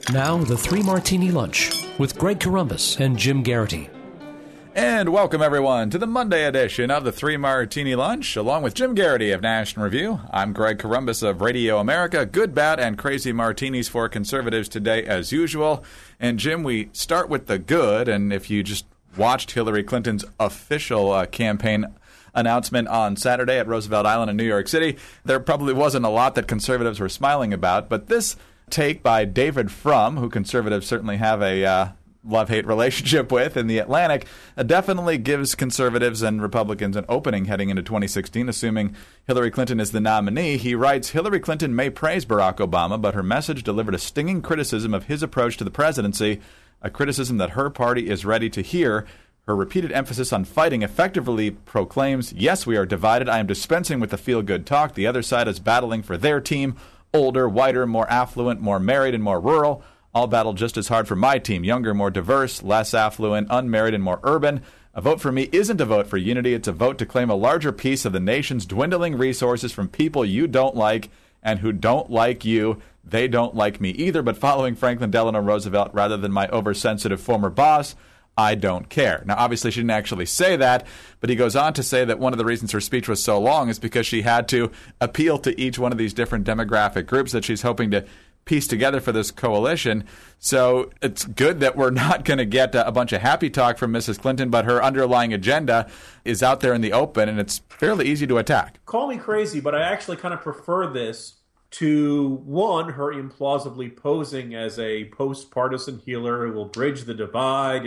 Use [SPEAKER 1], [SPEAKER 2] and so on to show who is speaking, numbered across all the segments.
[SPEAKER 1] Now, the Three Martini Lunch with Greg Corombos and Jim Garrity.
[SPEAKER 2] And welcome, everyone, to the Monday edition of the Three Martini Lunch, along with Jim Garrity of National Review. I'm Greg Corombos of Radio America. Good, bad, and crazy martinis for conservatives today, as usual. And, Jim, we start with the good, and if you just watched Hillary Clinton's official campaign announcement on Saturday at Roosevelt Island in New York City, there probably wasn't a lot that conservatives were smiling about, but this take by David Frum, who conservatives certainly have a love-hate relationship with in The Atlantic, definitely gives conservatives and Republicans an opening heading into 2016, assuming Hillary Clinton is the nominee. He writes, Hillary Clinton may praise Barack Obama, but her message delivered a stinging criticism of his approach to the presidency, a criticism that her party is ready to hear. Her repeated emphasis on fighting effectively proclaims, yes, we are divided. I am dispensing with the feel-good talk. The other side is battling for their team, older, whiter, more affluent, more married, and more rural. I'll battle just as hard for my team, younger, more diverse, less affluent, unmarried, and more urban. A vote for me isn't a vote for unity. It's a vote to claim a larger piece of the nation's dwindling resources from people you don't like and who don't like you. They don't like me either, but following Franklin Delano Roosevelt rather than my oversensitive former boss, I don't care. Now, obviously, she didn't actually say that, but he goes on to say that one of the reasons her speech was so long is because she had to appeal to each one of these different demographic groups that she's hoping to piece together for this coalition. So it's good that we're not going to get a bunch of happy talk from Mrs. Clinton, but her underlying agenda is out there in the open, and it's fairly easy to attack.
[SPEAKER 3] Call me crazy, but I actually kind of prefer this to, one, her implausibly posing as a post-partisan healer who will bridge the divide,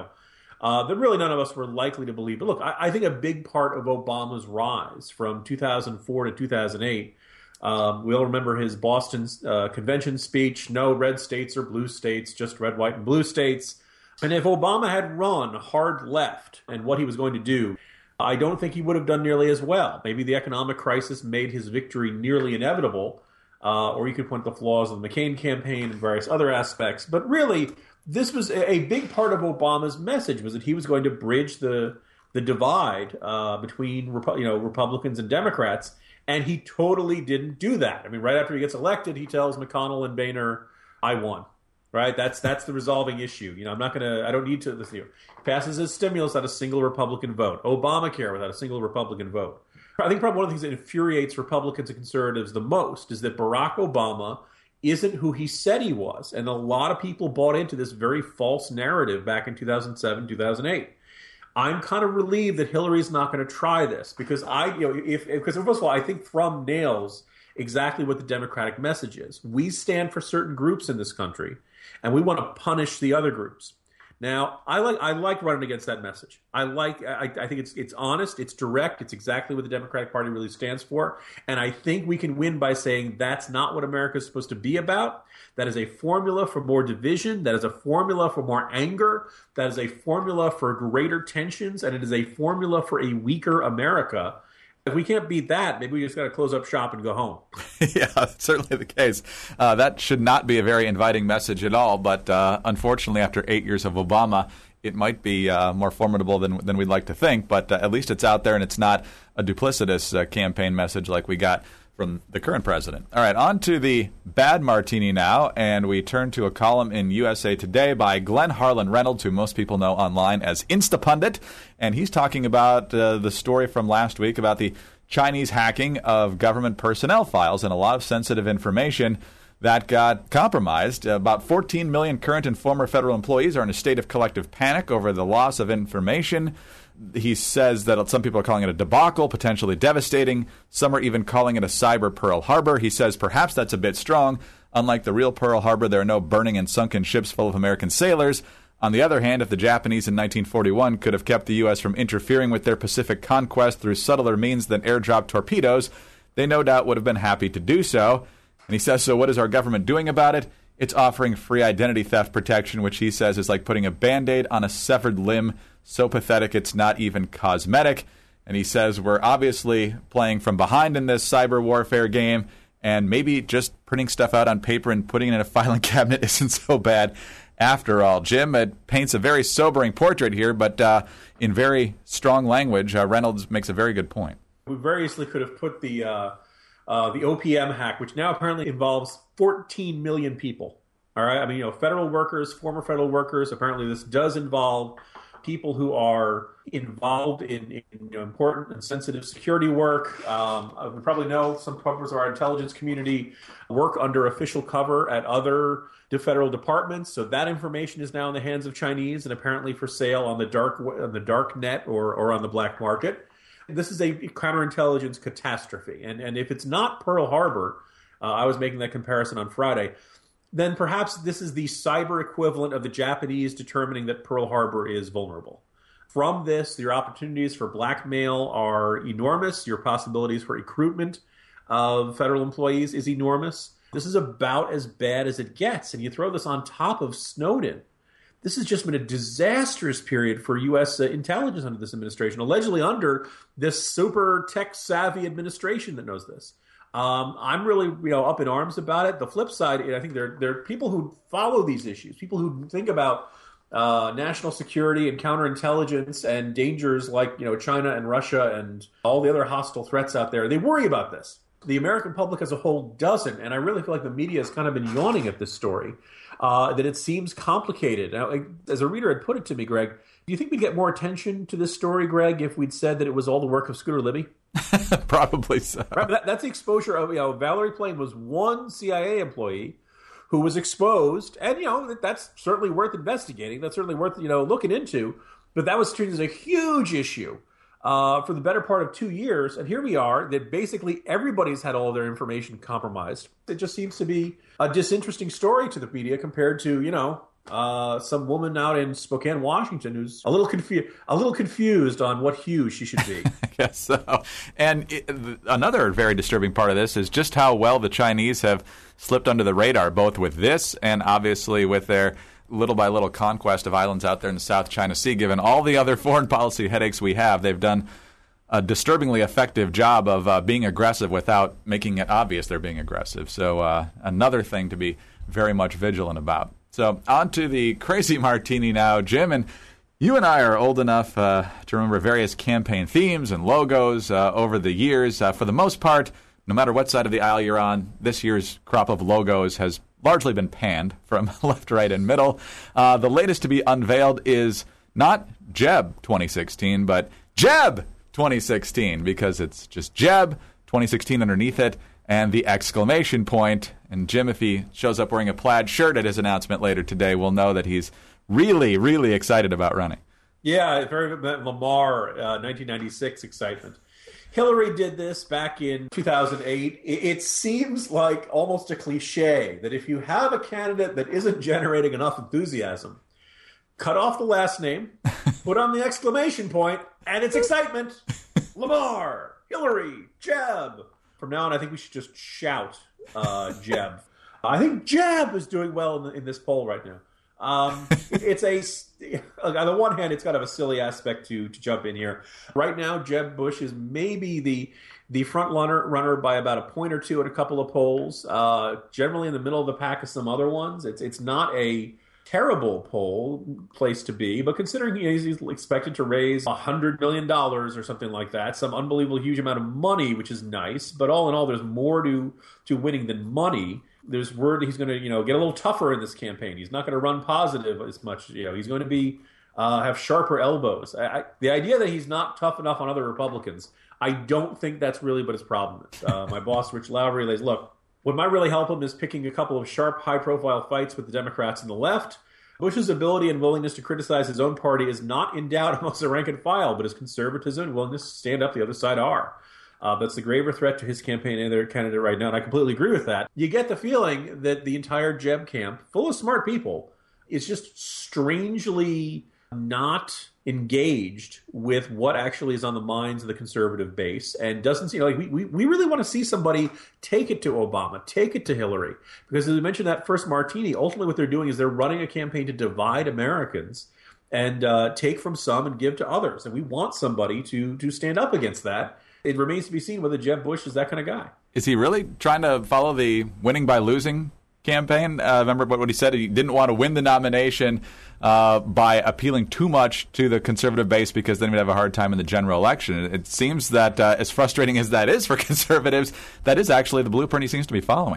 [SPEAKER 3] that really none of us were likely to believe. But look, I think a big part of Obama's rise from 2004 to 2008, we all remember his Boston convention speech, no red states or blue states, just red, white, and blue states. And if Obama had run hard left and what he was going to do, I don't think he would have done nearly as well. Maybe the economic crisis made his victory nearly inevitable, or you could point the flaws of the McCain campaign and various other aspects. But really, this was a big part of Obama's message, was that he was going to bridge the divide between Republicans and Democrats. And he totally didn't do that. I mean, right after he gets elected, he tells McConnell and Boehner, I won. Right? That's the resolving issue. I don't need to listen here. Passes his stimulus without a single Republican vote. Obamacare without a single Republican vote. I think probably one of the things that infuriates Republicans and conservatives the most is that Barack Obama isn't who he said he was. And a lot of people bought into this very false narrative back in 2007, 2008. I'm kind of relieved that Hillary's not going to try this because because first of all, I think Frum nails exactly what the Democratic message is. We stand for certain groups in this country, and we want to punish the other groups. Now, I like running against that message. I think it's honest, it's direct, it's exactly what the Democratic Party really stands for, and I think we can win by saying that's not what America is supposed to be about. That is a formula for more division, that is a formula for more anger, that is a formula for greater tensions, and it is a formula for a weaker America. If we can't beat that, maybe we just got to close up shop and go home.
[SPEAKER 2] Yeah, that's certainly the case. That should not be a very inviting message at all, but unfortunately, after 8 years of Obama, it might be more formidable than we'd like to think, but at least it's out there and it's not a duplicitous campaign message like we got from the current president. All right, on to the bad martini now, and we turn to a column in USA Today by Glenn Harlan Reynolds, who most people know online as Instapundit, and he's talking about the story from last week about the Chinese hacking of government personnel files and a lot of sensitive information that got compromised. About 14 million current and former federal employees are in a state of collective panic over the loss of information. He says that some people are calling it a debacle, potentially devastating. Some are even calling it a cyber Pearl Harbor. He says perhaps that's a bit strong. Unlike the real Pearl Harbor, there are no burning and sunken ships full of American sailors. On the other hand, if the Japanese in 1941 could have kept the U.S. from interfering with their Pacific conquest through subtler means than airdrop torpedoes, they no doubt would have been happy to do so. And he says, so what is our government doing about it? It's offering free identity theft protection, which he says is like putting a Band-Aid on a severed limb. So pathetic it's not even cosmetic. And he says we're obviously playing from behind in this cyber warfare game, and maybe just printing stuff out on paper and putting it in a filing cabinet isn't so bad after all. Jim, it paints a very sobering portrait here, but in very strong language, Reynolds makes a very good point.
[SPEAKER 3] We variously could have put the OPM hack, which now apparently involves 14 million people. All right. I mean, federal workers, former federal workers. Apparently, this does involve people who are involved in important and sensitive security work. We probably know some members of our intelligence community work under official cover at other federal departments. So that information is now in the hands of Chinese and apparently for sale on the dark net or on the black market. This is a counterintelligence catastrophe. And if it's not Pearl Harbor, I was making that comparison on Friday, then perhaps this is the cyber equivalent of the Japanese determining that Pearl Harbor is vulnerable. From this, your opportunities for blackmail are enormous. Your possibilities for recruitment of federal employees is enormous. This is about as bad as it gets. And you throw this on top of Snowden. This has just been a disastrous period for U.S. intelligence under this administration, allegedly under this super tech-savvy administration that knows this. I'm really, up in arms about it. The flip side, I think there are people who follow these issues, people who think about national security and counterintelligence and dangers like, China and Russia and all the other hostile threats out there. They worry about this. The American public as a whole doesn't, and I really feel like the media has kind of been yawning at this story, that it seems complicated. Now, as a reader had put it to me, Greg, do you think we'd get more attention to this story, Greg, if we'd said that it was all the work of Scooter Libby?
[SPEAKER 2] Probably so.
[SPEAKER 3] Right, but that's the exposure of, Valerie Plame was one CIA employee who was exposed, and, that's certainly worth investigating. That's certainly worth, looking into. But that was treated as a huge issue for the better part of 2 years. And here we are, that basically everybody's had all of their information compromised. It just seems to be a disinteresting story to the media compared to, some woman out in Spokane, Washington, who's a little confused on what hue she should be.
[SPEAKER 2] I guess so. And another very disturbing part of this is just how well the Chinese have slipped under the radar, both with this and obviously with their little by little conquest of islands out there in the South China Sea. Given all the other foreign policy headaches we have, they've done a disturbingly effective job of being aggressive without making it obvious they're being aggressive. So another thing to be very much vigilant about. So on to the Crazy Martini now, Jim. And you and I are old enough to remember various campaign themes and logos over the years. For the most part, no matter what side of the aisle you're on, this year's crop of logos has largely been panned from left, right, and middle. The latest to be unveiled is not Jeb 2016, but Jeb 2016, because it's just Jeb 2016 underneath it and the exclamation point. And Jim, if he shows up wearing a plaid shirt at his announcement later today, we'll know that he's really, really excited about running.
[SPEAKER 3] Yeah, very Lamar 1996 excitement. Hillary did this back in 2008. It seems like almost a cliche that if you have a candidate that isn't generating enough enthusiasm, cut off the last name, put on the exclamation point, and it's excitement. Lamar, Hillary, Jeb. From now on, I think we should just shout Jeb. I think Jeb is doing well in this poll right now. On the one hand, it's kind of a silly aspect to jump in here. Right now, Jeb Bush is maybe the front runner by about a point or two in a couple of polls. Generally in the middle of the pack of some other ones. It's not a terrible place to be, but considering he's expected to raise $100 million or something like that, some unbelievable huge amount of money, which is nice. But all in all, there's more to winning than money. There's word he's going to, get a little tougher in this campaign. He's not going to run positive as much. He's going to be have sharper elbows. The idea that he's not tough enough on other Republicans, I don't think that's really what his problem is. My boss, Rich Lowry, lays, look, what might really help him is picking a couple of sharp, high-profile fights with the Democrats and the left. Bush's ability and willingness to criticize his own party is not in doubt amongst the rank and file, but his conservatism and willingness to stand up the other side are. That's the graver threat to his campaign and their candidate right now, and I completely agree with that. You get the feeling that the entire Jeb camp, full of smart people, is just strangely not engaged with what actually is on the minds of the conservative base, and doesn't seem like we really want to see somebody take it to Obama, take it to Hillary, because as we mentioned that first martini, ultimately what they're doing is they're running a campaign to divide Americans and take from some and give to others, and we want somebody to stand up against that. It remains to be seen whether Jeb Bush is that kind of guy.
[SPEAKER 2] Is he really trying to follow the winning by losing campaign? Remember what he said? He didn't want to win the nomination by appealing too much to the conservative base because then we'd have a hard time in the general election. It seems that as frustrating as that is for conservatives, that is actually the blueprint he seems to be following here.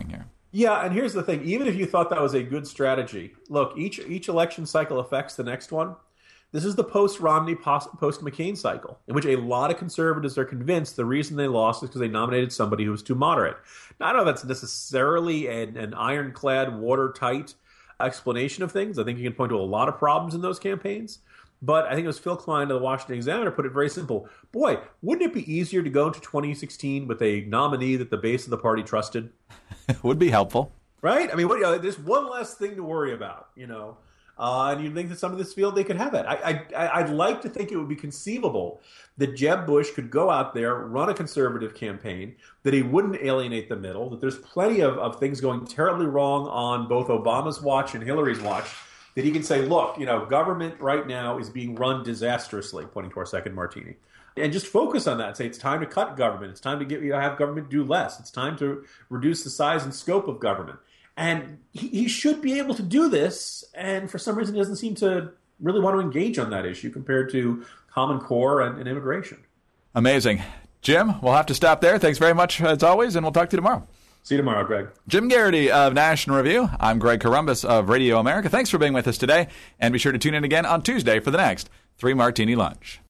[SPEAKER 3] Yeah, and here's the thing. Even if you thought that was a good strategy, look, each election cycle affects the next one. This is the post-Romney, post-McCain cycle, in which a lot of conservatives are convinced the reason they lost is because they nominated somebody who was too moderate. Now, I don't know if that's necessarily an ironclad, watertight explanation of things. I think you can point to a lot of problems in those campaigns. But I think it was Phil Klein of the Washington Examiner put it very simple. Boy, wouldn't it be easier to go into 2016 with a nominee that the base of the party trusted?
[SPEAKER 2] It would be helpful.
[SPEAKER 3] Right? I mean, there's one less thing to worry about, and you'd think that some of this field, they could have it. I'd like to think it would be conceivable that Jeb Bush could go out there, run a conservative campaign, that he wouldn't alienate the middle, that there's plenty of things going terribly wrong on both Obama's watch and Hillary's watch, that he can say, look, government right now is being run disastrously, pointing to our second martini. And just focus on that. Say it's time to cut government. It's time to have government do less. It's time to reduce the size and scope of government. And he should be able to do this. And for some reason, he doesn't seem to really want to engage on that issue compared to Common Core and immigration.
[SPEAKER 2] Amazing. Jim, we'll have to stop there. Thanks very much, as always, and we'll talk to you tomorrow.
[SPEAKER 3] See you tomorrow, Greg.
[SPEAKER 2] Jim Garrity of National Review. I'm Greg Corombos of Radio America. Thanks for being with us today. And be sure to tune in again on Tuesday for the next 3 Martini Lunch.